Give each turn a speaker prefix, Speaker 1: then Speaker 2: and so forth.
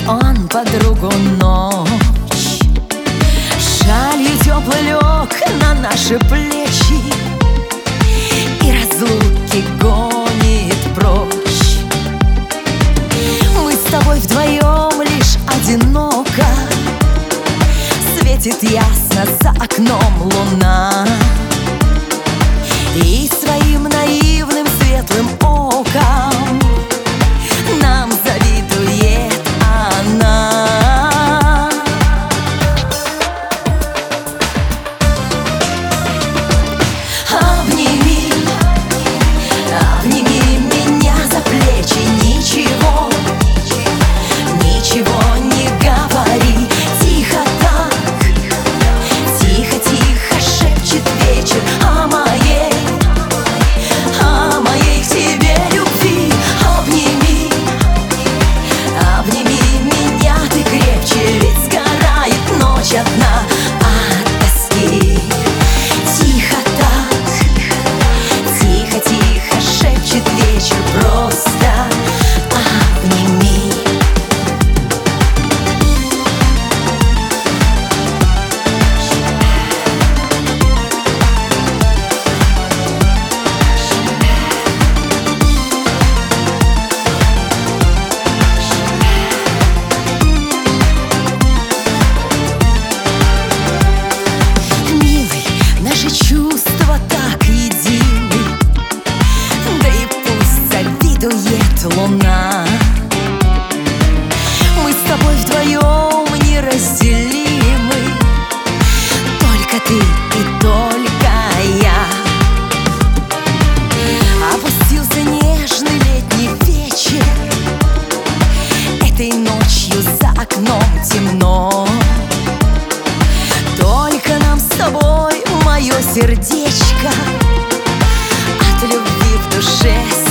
Speaker 1: он подругу ночь. Шалью теплый лег на наши плечи и разлуки гонит прочь. Мы с тобой вдвоем лишь одиноко, светит ясно за окном луна, и своим наивным светлым оком нам завидует она. Обними, обними меня за плечи, ничего, ничего не говори. Тихо так, тихо, тихо шепчет вечер о моей к тебе любви. Обними, обними меня ты крепче, ведь сгорает ночь одна от тоски. Тихо так, тихо, тихо шепчет вечер, просто обними. Чувства так едины, да и пусть завидует луна. Мы с тобой вдвоем неразделимы, только ты и только я. Опустился нежный летний вечер, этой ночью за окном темно. Только нам с тобой мое сердечко от любви в душе